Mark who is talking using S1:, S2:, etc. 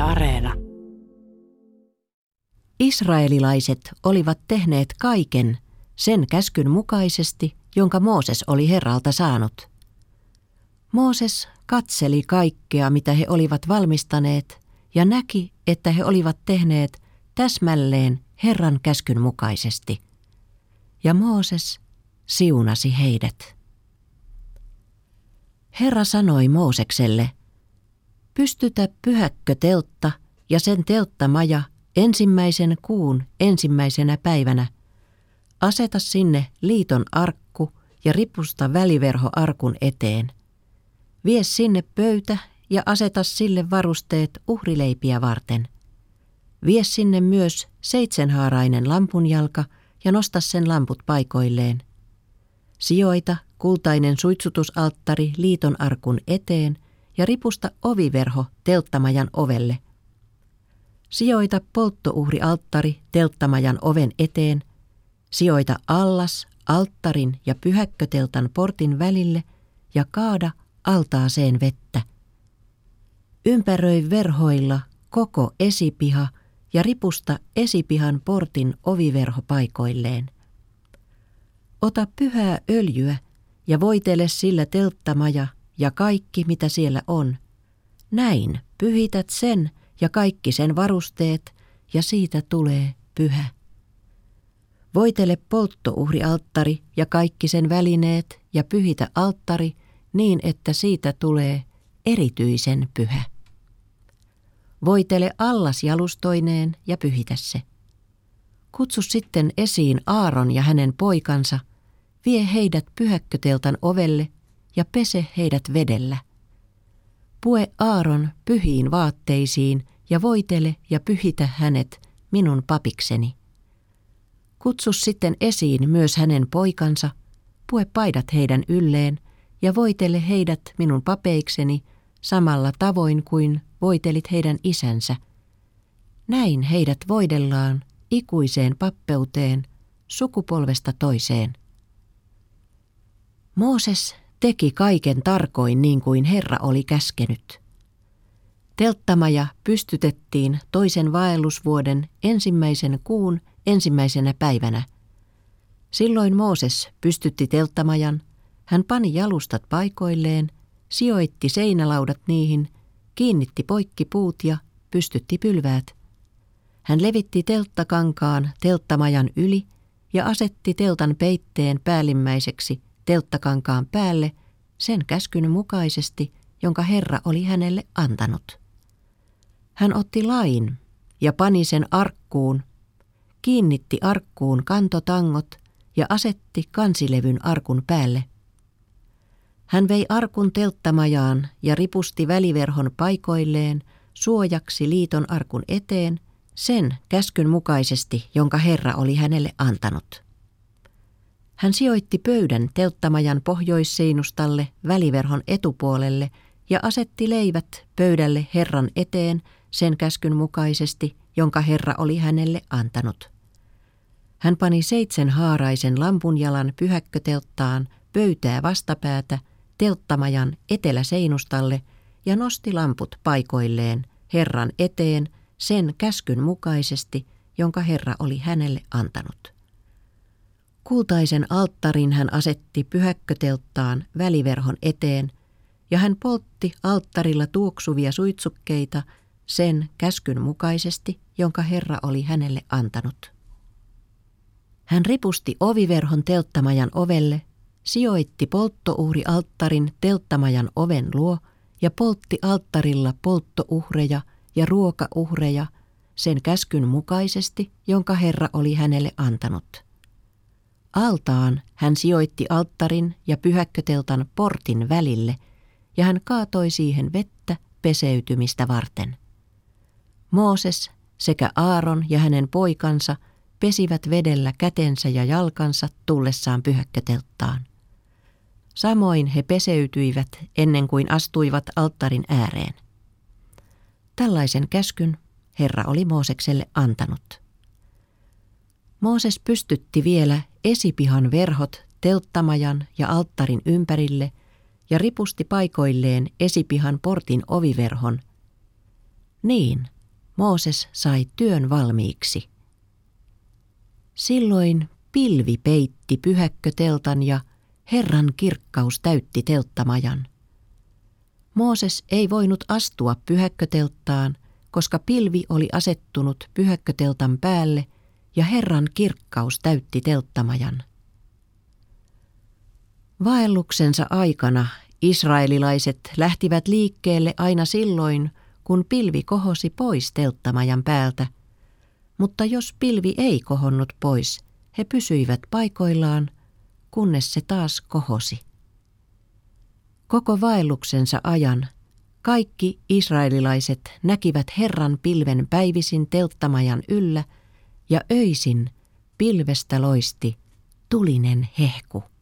S1: Areena.
S2: Israelilaiset olivat tehneet kaiken sen käskyn mukaisesti, jonka Mooses oli Herralta saanut. Mooses katseli kaikkea, mitä he olivat valmistaneet, ja näki, että he olivat tehneet täsmälleen Herran käskyn mukaisesti. Ja Mooses siunasi heidät. Herra sanoi Moosekselle, pystytä pyhäkköteltta ja sen telttamaja ensimmäisen kuun ensimmäisenä päivänä. Aseta sinne liiton arkku ja ripusta väliverho arkun eteen. Vie sinne pöytä ja aseta sille varusteet uhrileipiä varten. Vie sinne myös 7-haarainen lampunjalka ja nosta sen lamput paikoilleen. Sijoita kultainen suitsutusalttari liiton arkun eteen ja ripusta oviverho telttamajan ovelle. Sijoita polttouhrialttari telttamajan oven eteen. Sijoita allas alttarin ja pyhäkköteltan portin välille ja kaada altaaseen vettä. Ympäröi verhoilla koko esipiha ja ripusta esipihan portin oviverho paikoilleen. Ota pyhää öljyä ja voitele sillä telttamaja ja kaikki, mitä siellä on. Näin pyhität sen ja kaikki sen varusteet, ja siitä tulee pyhä. Voitele polttouhrialttari ja kaikki sen välineet ja pyhitä alttari niin, että siitä tulee erityisen pyhä. Voitele allas jalustoineen ja pyhitä se. Kutsu sitten esiin Aaron ja hänen poikansa, vie heidät pyhäkköteltan ovelle ja pese heidät vedellä. Pue Aaron pyhiin vaatteisiin ja voitele ja pyhitä hänet minun papikseni. Kutsu sitten esiin myös hänen poikansa, pue paidat heidän ylleen ja voitele heidät minun papeikseni samalla tavoin kuin voitelit heidän isänsä. Näin heidät voidellaan ikuiseen pappeuteen sukupolvesta toiseen. Mooses teki kaiken tarkoin niin kuin Herra oli käskenyt. Telttamaja pystytettiin toisen vaellusvuoden ensimmäisen kuun ensimmäisenä päivänä. Silloin Mooses pystytti telttamajan, hän pani jalustat paikoilleen, sijoitti seinälaudat niihin, kiinnitti poikki puut ja pystytti pylväät. Hän levitti telttakankaan telttamajan yli ja asetti teltan peitteen päällimmäiseksi telttakankaan päälle sen käskyn mukaisesti, jonka Herra oli hänelle antanut. Hän otti lain ja pani sen arkkuun, kiinnitti arkkuun kantotangot ja asetti kansilevyn arkun päälle. Hän vei arkun telttamajaan ja ripusti väliverhon paikoilleen suojaksi liiton arkun eteen sen käskyn mukaisesti, jonka Herra oli hänelle antanut. Hän sijoitti pöydän telttamajan pohjoisseinustalle väliverhon etupuolelle ja asetti leivät pöydälle Herran eteen sen käskyn mukaisesti, jonka Herra oli hänelle antanut. Hän pani 7-haaraisen lampunjalan pyhäkkötelttaan pöytää vastapäätä telttamajan eteläseinustalle ja nosti lamput paikoilleen Herran eteen sen käskyn mukaisesti, jonka Herra oli hänelle antanut. Kultaisen alttarin hän asetti pyhäkkötelttaan väliverhon eteen, ja hän poltti alttarilla tuoksuvia suitsukkeita sen käskyn mukaisesti, jonka Herra oli hänelle antanut. Hän ripusti oviverhon telttamajan ovelle, sijoitti polttouhrialttarin telttamajan oven luo ja poltti alttarilla polttouhreja ja ruokauhreja sen käskyn mukaisesti, jonka Herra oli hänelle antanut. Altaan hän sijoitti alttarin ja pyhäkköteltan portin välille, ja hän kaatoi siihen vettä peseytymistä varten. Mooses sekä Aaron ja hänen poikansa pesivät vedellä kätensä ja jalkansa tullessaan pyhäkkötelttaan. Samoin he peseytyivät ennen kuin astuivat alttarin ääreen. Tällaisen käskyn Herra oli Moosekselle antanut. Mooses pystytti vielä esipihan verhot telttamajan ja alttarin ympärille ja ripusti paikoilleen esipihan portin oviverhon. Niin Mooses sai työn valmiiksi. Silloin pilvi peitti pyhäkköteltan ja Herran kirkkaus täytti telttamajan. Mooses ei voinut astua pyhäkkötelttaan, koska pilvi oli asettunut pyhäkköteltan päälle ja Herran kirkkaus täytti telttamajan. Vaelluksensa aikana israelilaiset lähtivät liikkeelle aina silloin, kun pilvi kohosi pois telttamajan päältä, mutta jos pilvi ei kohonnut pois, he pysyivät paikoillaan, kunnes se taas kohosi. Koko vaelluksensa ajan kaikki israelilaiset näkivät Herran pilven päivisin telttamajan yllä ja öisin pilvestä loisti tulinen hehku.